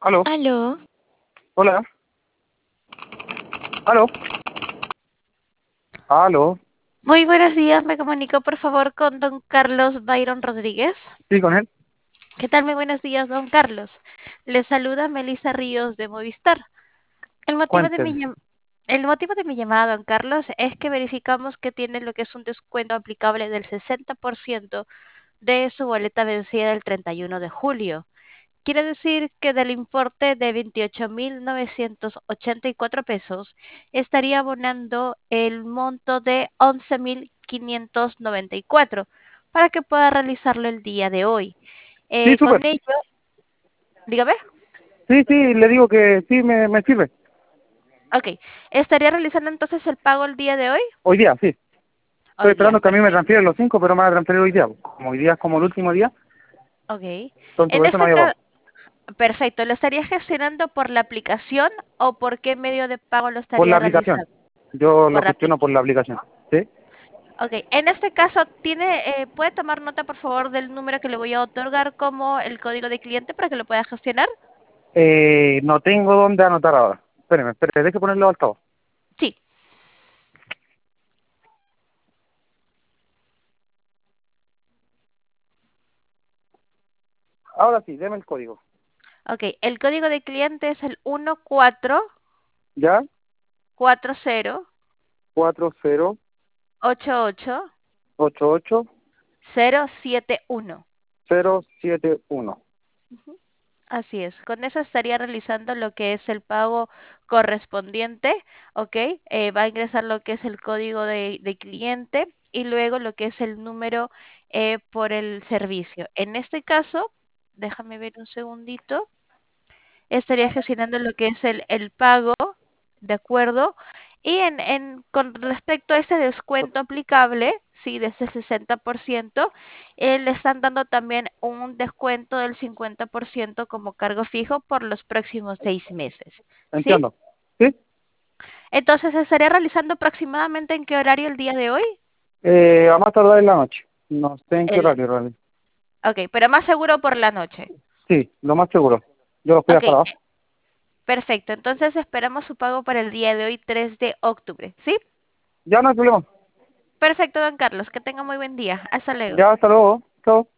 Aló, Aló, hola, aló, aló, muy buenos días. Me comunico por favor con don Carlos Byron Rodríguez. sí, con él, ¿Qué tal? Muy buenos días, don Carlos. Le saluda Melissa Ríos de Movistar. El motivo de mi, cuénteme. llam- el motivo de mi llamada, don Carlos, es que verificamos que tiene lo que es un descuento aplicable del 60% de su boleta vencida el 31 de julio. Quiere decir que del importe de 28.984 pesos estaría abonando el monto de 11.594 para que pueda realizarlo el día de hoy. Sí, Con súper, ello, dígame, sí, sí, le digo que sí, me sirve. ok, ¿estaría realizando entonces el pago el día de hoy? Hoy día, sí, estoy Hoy día, esperando que a mí me perfecto. transfieren los 5, pero me van a transferir hoy día. Como hoy día es como el último día, Ok, entonces en por eso no este había caso, pago. perfecto, ¿lo estaría gestionando por la aplicación o por qué medio de pago lo Por la estaría aplicación, realizando? yo lo Por la gestiono por aplicación. la aplicación, ¿sí? Ok, en este caso, ¿puede tomar nota, por favor, del número que le voy a otorgar como el código de cliente para que lo pueda gestionar? No tengo dónde anotar ahora. Espéreme, deje ponerlo al altavoz. Sí. Ahora sí, deme el código. Ok, el código de cliente es el 1440 ¿Ya? 4088 88 071. 071. Ujú. Así es, con eso estaría realizando lo que es el pago correspondiente, ¿ok? Va a ingresar lo que es el código de cliente y luego lo que es el número por el servicio. En este caso, déjame ver un segundito. Estaría gestionando lo que es el pago, ¿de acuerdo? Y con respecto a ese descuento aplicable, sí, de ese 60%, le están dando también un descuento del 50% como cargo fijo por los próximos 6 meses, ¿sí? Entiendo. ¿Sí? Entonces, ¿estaría realizando aproximadamente en qué horario el día de hoy? A más tardar en la noche. No sé en qué El, horario realmente. ok, pero más seguro por la noche. Sí, lo más seguro. Yo lo estoy Ok, hasta abajo. perfecto. Entonces esperamos su pago para el día de hoy, 3 de octubre, ¿sí? Ya no hay problema. Perfecto, don Carlos. Que tenga muy buen día. Hasta luego. Ya, hasta luego. Chao.